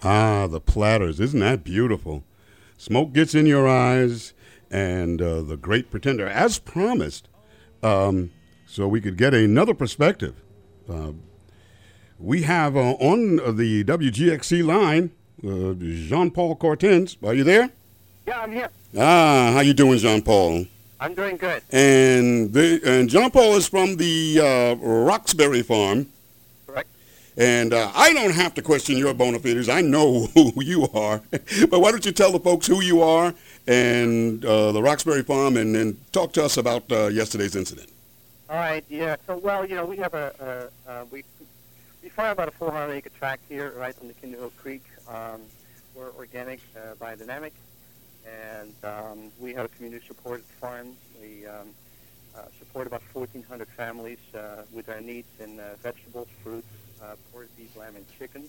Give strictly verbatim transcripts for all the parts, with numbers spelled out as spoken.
Ah, the platters. Isn't that beautiful? Smoke gets in your eyes, and uh, the great pretender, as promised, um, so we could get another perspective. Uh, we have uh, on the W G X C line uh, Jean-Paul Cortins. Are you there? Yeah, I'm here. Ah, how you doing, Jean-Paul? I'm doing good. And the, and Jean-Paul is from the uh, Roxbury Farm. Correct. And uh, I don't have to question your bona fides. I know who you are. But why don't you tell the folks who you are and uh, the Roxbury Farm, and then talk to us about uh, yesterday's incident. All right. Yeah. So, well, you know, we have a, a, a we we farm about a four hundred acre tract here, right on the Kinderhill Creek. Um, we're organic, uh, biodynamic, and um, we have a community-supported farm. We um, uh, support about fourteen hundred families uh, with their needs in uh, vegetables, fruits, uh, pork, beef, lamb, and chicken.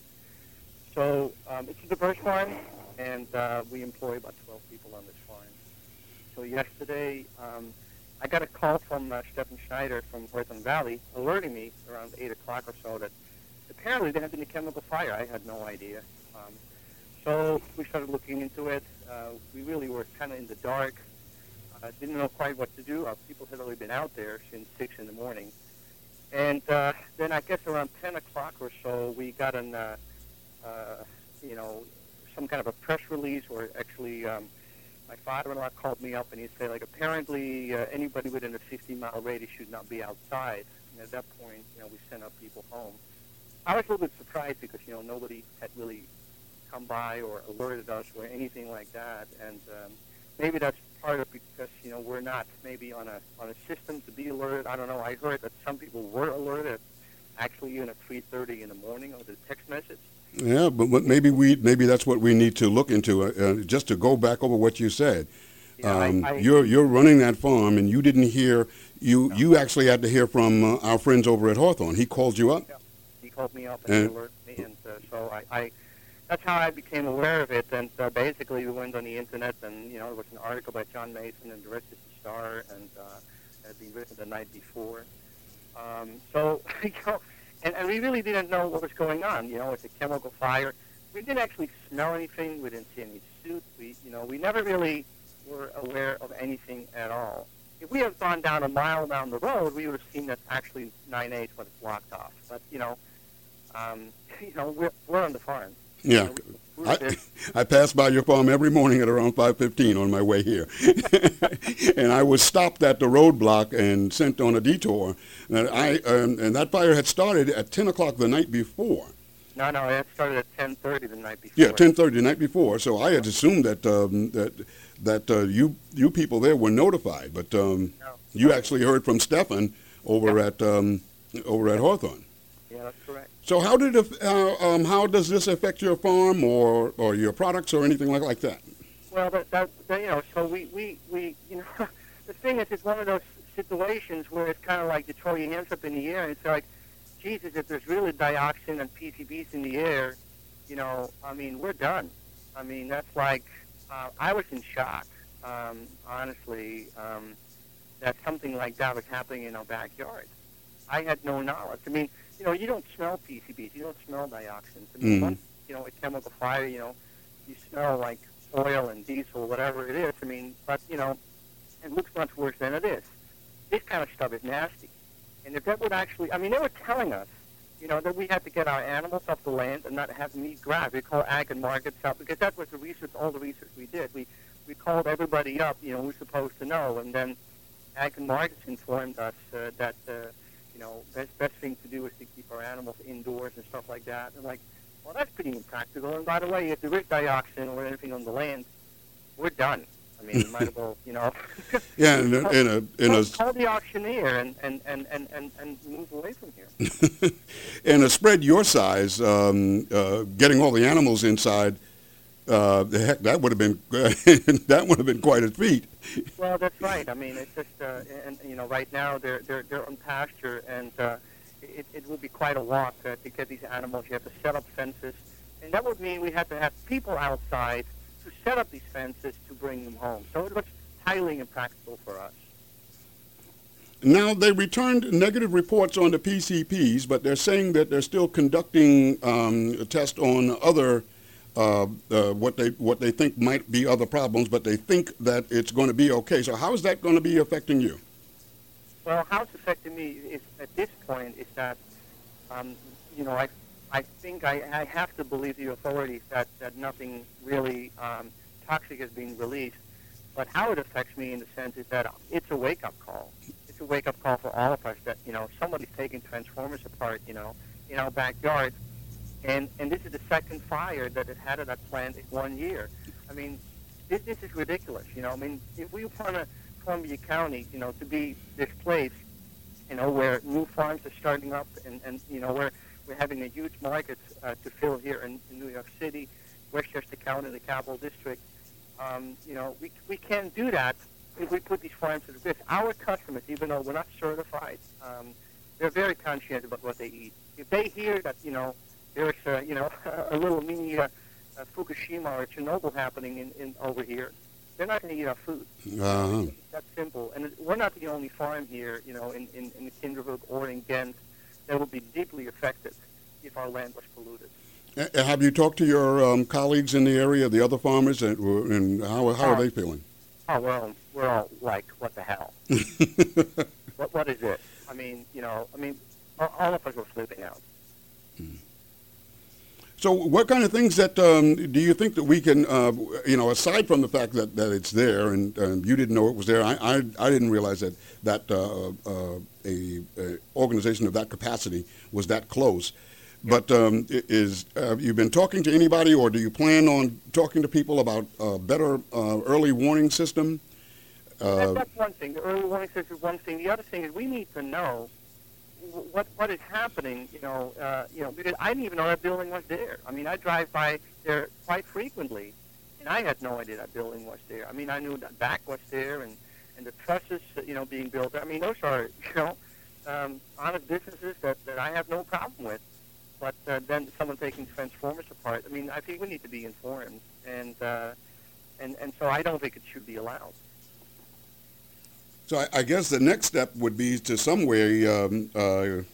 So um, it's a diverse farm, and uh, we employ about twelve people on this farm. So yesterday, um, I got a call from uh, Stephen Schneider from Hawthorne Valley alerting me around eight o'clock or so that apparently there had been a chemical fire. I had no idea. Um, so we started looking into it. Uh, we really were kind of in the dark. Uh, didn't know quite what to do. Uh, people had already been out there since six in the morning. And uh, then I guess around ten o'clock or so, we got an, uh, uh, you know, some kind of a press release, or actually um, my father-in-law called me up and he said, like, apparently uh, anybody within a fifty mile radius should not be outside. And at that point, you know, we sent our people home. I was a little bit surprised because, you know, nobody had really come by or alerted us or anything like that. And um, maybe that's part of it because, you know, we're not maybe on a on a system to be alerted. I don't know. I heard that some people were alerted, actually even at three thirty in the morning with a text message. Yeah, but what maybe we maybe that's what we need to look into. Uh, uh, just to go back over what you said, Yeah, um, I, I, you're you're running that farm, and you didn't hear you No. you actually had to hear from uh, our friends over at Hawthorne. He called you up. Yeah. He called me up and, And- alerted me, and uh, so I, I, that's how I became aware of it. And uh, basically, we went on the internet, and you know, there was an article by John Mason in the Register Star, and uh, it had been written the night before. Um, so, you know, and, and we really didn't know what was going on. You know, it's a chemical fire. We didn't actually smell anything. We didn't see any soot. We, you know, we never really were aware of anything at all. If we had gone down a mile down the road, we would have seen that actually nine eight was blocked off. But you know, um, you know, we're we're on the farm. Yeah. You know, we, we were I, there. I pass by your farm every morning at around five fifteen on my way here. And I was stopped at the roadblock and sent on a detour. And, I, um, and that fire had started at ten o'clock the night before. No, no, it started at ten thirty the night before. Yeah, ten thirty the night before. So I had assumed that um, that that uh, you you people there were notified. But um, No. you actually heard from Stefan over Yeah. at um, over at Hawthorne. Yeah, that's correct. So how did it, uh, um, how does this affect your farm or, or your products or anything like, like that? Well, that, that, that you know, so we, we, we you know, the thing is, it's one of those situations where it's kind of like you throw your hands up in the air and it's like, Jesus, if there's really dioxin and P C Bs in the air, you know, I mean, we're done. I mean, that's like, uh, I was in shock, um, honestly, um, that something like that was happening in our backyard. I had no knowledge. I mean, you know, you don't smell P C Bs, you don't smell dioxins. I mean, Mhm. once, you know, a chemical fire, you know, you smell like oil and diesel, whatever it is. I mean, but, you know, it looks much worse than it is. This kind of stuff is nasty. And if that would actually, I mean, they were telling us, you know, that we had to get our animals off the land and not have meat grabbed. We call ag and markets up because that was the research, all the research we did. We we called everybody up, you know, we're supposed to know. And then ag and markets informed us uh, that, uh, you know, best best thing to do is to keep our animals indoors and stuff like that. And like, well, that's pretty impractical. And by the way, if there is dioxin or anything on the land, we're done. I mean, you might as well, you know. Yeah, in a, in a, in call, a, call the auctioneer and, and, and, and, and, and move away from here. in a spread your size, um, uh, getting all the animals inside, uh, the heck, that would have been that would have been quite a feat. Well, that's right. I mean, it's just, uh, and you know, right now they're they're they're on pasture, and uh, it it will be quite a walk uh, to get these animals. You have to set up fences, and that would mean we have to have people outside to set up these fences to bring them home. So it was highly impractical for us. Now, they returned negative reports on the P C Ps, but they're saying that they're still conducting um, a test on other uh, uh, what they what they think might be other problems, but they think that it's going to be okay. So how is that going to be affecting you? Well, how it's affecting me is at this point is that, um, you know, I I think I, I have to believe the authorities that, that nothing really um, toxic is being released. But how it affects me in the sense is that it's a wake-up call. It's a wake-up call for all of us that, you know, somebody's taking transformers apart, you know, in our backyard. And and this is the second fire that it had at that plant in one year. I mean, this, this is ridiculous, you know. I mean, if we want to Columbia County, you know, to be this place, you know, where new farms are starting up and, and you know, where we're having a huge market uh, to fill here in, in New York City, Westchester County, the Capital District. Um, you know, we we can't do that if we put these farms at risk. Our customers, even though we're not certified, um, they're very conscientious about what they eat. If they hear that, you know, there's uh, you know a little mini uh, uh, Fukushima or Chernobyl happening in, in over here, they're not going to eat our food. Uh-huh. That's simple. And we're not the only farm here, you know, in, in, in Kinderhook or in Ghent that will be deeply affected if our land was polluted. Uh, Have you talked to your um, colleagues in the area, the other farmers, and, and how, how are they feeling? Oh, we're all, we're all like, what the hell? what What is it? I mean, you know, I mean, all, all of us are flipping out. Hmm. So what kind of things that um, do you think that we can, uh, you know, aside from the fact that, that it's there and um, you didn't know it was there, I, I, I didn't realize that, that uh, uh, a, a organization of that capacity was that close. But um, is have you been talking to anybody, or do you plan on talking to people about a better uh, early warning system? Uh, that, that's one thing. The early warning system is one thing. The other thing is we need to know what what is happening. You know, uh, you know, because I didn't even know that building was there. I mean, I drive by there quite frequently, and I had no idea that building was there. I mean, I knew that back was there, and and the trusses, you know, being built there. I mean, those are you know um, honest businesses that, that I have no problem with. But uh, then someone taking transformers apart. I mean, I think we need to be informed, and uh, and and so I don't think it should be allowed. So I, I guess the next step would be to some way um, uh,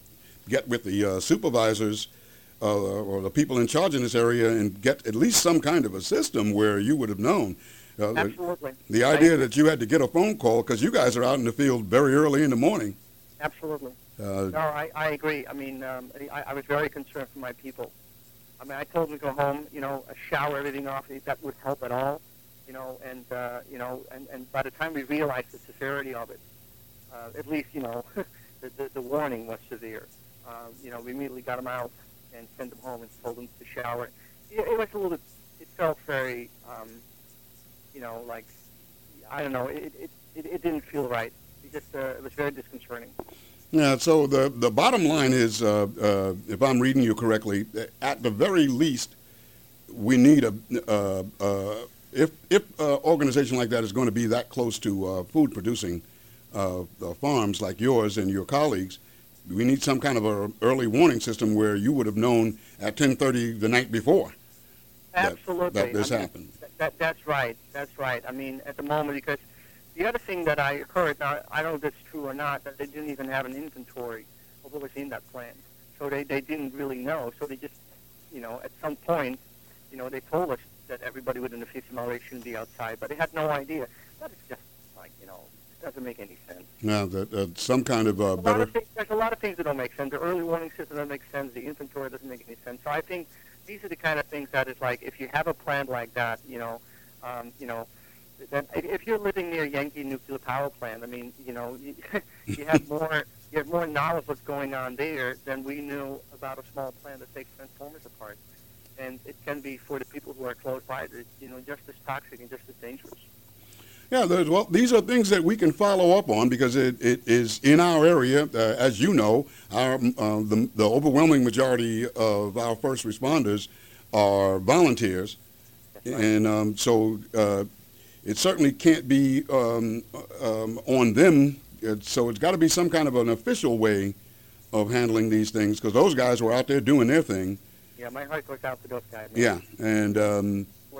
get with the uh, supervisors uh, or the people in charge in this area and get at least some kind of a system where you would have known. Uh, Absolutely. The, the idea that you had to get a phone call because you guys are out in the field very early in the morning. Absolutely. Uh, no, I, I agree. I mean, um, I, I was very concerned for my people. I mean, I told them to go home, you know, shower everything off, if that would help at all, you know, and, uh, you know, and, and by the time we realized the severity of it, uh, at least, you know, the, the, the warning was severe. Uh, you know, we immediately got them out and sent them home and told them to shower. It, it was a little bit, it felt very, um, you know, like, I don't know, it, it, it, it didn't feel right. It just, uh, it was very disconcerting. Yeah, so the, the bottom line is, uh, uh, if I'm reading you correctly, at the very least, we need a, uh, uh, if if an organization like that is going to be that close to uh, food producing uh, uh, farms like yours and your colleagues, we need some kind of a early warning system where you would have known at ten thirty the night before that, Absolutely. that this I mean, happened. That, that, that's right. That's right. I mean, at the moment, because the other thing that I heard, now I don't know if it's true or not, that they didn't even have an inventory of what was in that plant. So they, they didn't really know. So they just, you know, at some point, you know, they told us that everybody within the fifty mile radius shouldn't be outside, but they had no idea. That is just like, you know, it doesn't make any sense. Now, that uh, some kind of uh, There's a lot better... of things, there's a lot of things that don't make sense. The early warning system doesn't make sense. The inventory doesn't make any sense. So I think these are the kind of things that is like, if you have a plant like that, you know, um, you know, that if you're living near Yankee nuclear power plant, I mean, you know, you, you have more you have more knowledge of what's going on there than we knew about a small plant that takes transformers apart. And it can be, for the people who are close by, you know, just as toxic and just as dangerous. Yeah, there's, well, these are things that we can follow up on because it, it is in our area. Uh, as you know, our, uh, the, the overwhelming majority of our first responders are volunteers. Right. And um, so uh, it certainly can't be um, um, on them. It, so it's got to be some kind of an official way of handling these things because those guys were out there doing their thing. Yeah, my heart goes out to those guys. Man. Yeah, and um, We're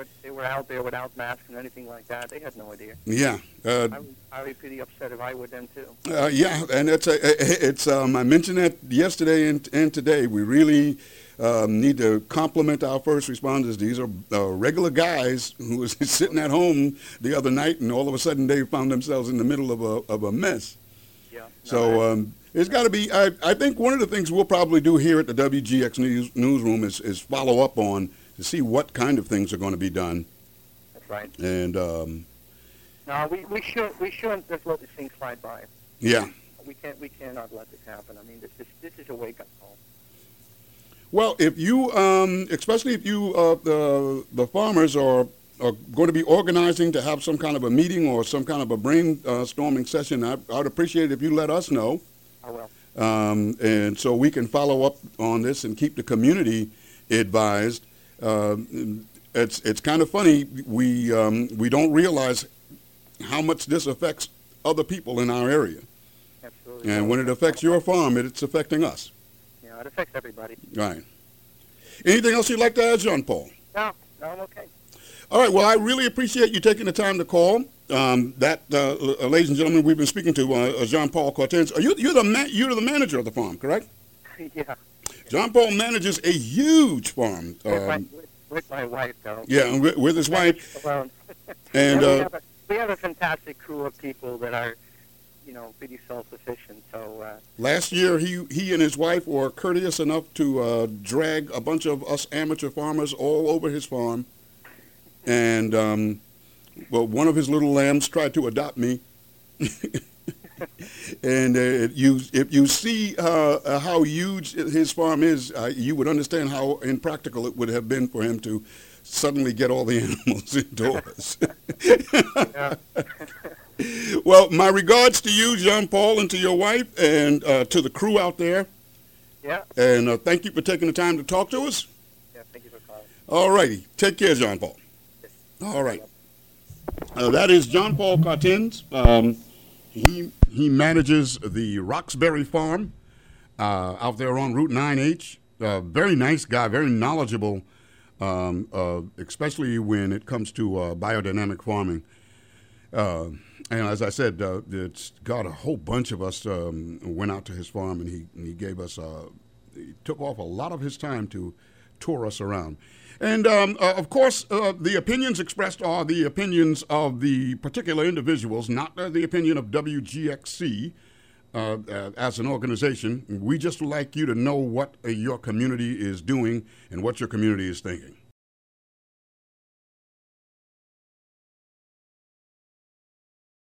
were they were out there without masks and anything like that. They had no idea. Yeah. Uh, I would, I would be pretty upset if I were them too. uh, yeah, and it's a, it's um, I mentioned that yesterday and, and today. We really um, need to compliment our first responders. These are uh, regular guys who was sitting at home the other night, and all of a sudden they found themselves in the middle of a of a mess. Yeah. No, So um, it's got to be. I, I think one of the things we'll probably do here at the W G X News, newsroom is, is follow up on to see what kind of things are going to be done. that's right. And um, No, we, we should we shouldn't just let this thing slide by. yeah. We can't we cannot let this happen. I mean, this is this is a wake up call. Well, if you, um, especially if you, uh, the the farmers are are going to be organizing to have some kind of a meeting or some kind of a brainstorming session, I, I'd appreciate it if you let us know. I will. Um, and so we can follow up on this and keep the community advised. Um, it's it's kind of funny. We um, we don't realize how much this affects other people in our area. Absolutely. And when it affects your farm, it, it's affecting us. Yeah, it affects everybody. Right. Anything else you'd like to add, Jean Paul? No, no, I'm okay. All right. Well, I really appreciate you taking the time to call. Um, that, uh, uh, ladies and gentlemen, we've been speaking to uh, Jean Paul Cortens. Are you you're the ma- you're the manager of the farm, correct? Yeah. Jean Paul manages a huge farm. With, my, Um, with, with my wife, though. yeah, and with, with his wife. Alone. And we, uh, have a, we have a fantastic crew of people that are, you know, pretty self-sufficient. So uh, last year, he he and his wife were courteous enough to uh, drag a bunch of us amateur farmers all over his farm. And, um, well, one of his little lambs tried to adopt me. And uh, you, if you see uh, uh, how huge his farm is, uh, you would understand how impractical it would have been for him to suddenly get all the animals indoors. Well, my regards to you, Jean Paul, and to your wife, and uh, to the crew out there. yeah, And uh, thank you for taking the time to talk to us. yeah. Thank you for calling. All righty. Take care, Jean Paul. Yes. All right. Uh, that is Jean Paul Cortens. Um, he he manages the Roxbury Farm uh, out there on Route nine H. Uh, very nice guy, very knowledgeable, um, uh, especially when it comes to uh, biodynamic farming. Uh, and as I said, uh, it's got a whole bunch of us um, went out to his farm, and he and he gave us uh, he took off a lot of his time to tour us around. And, um, uh, of course, uh, the opinions expressed are the opinions of the particular individuals, not uh, the opinion of W G X C uh, uh, as an organization. We just like you to know what uh, your community is doing and what your community is thinking.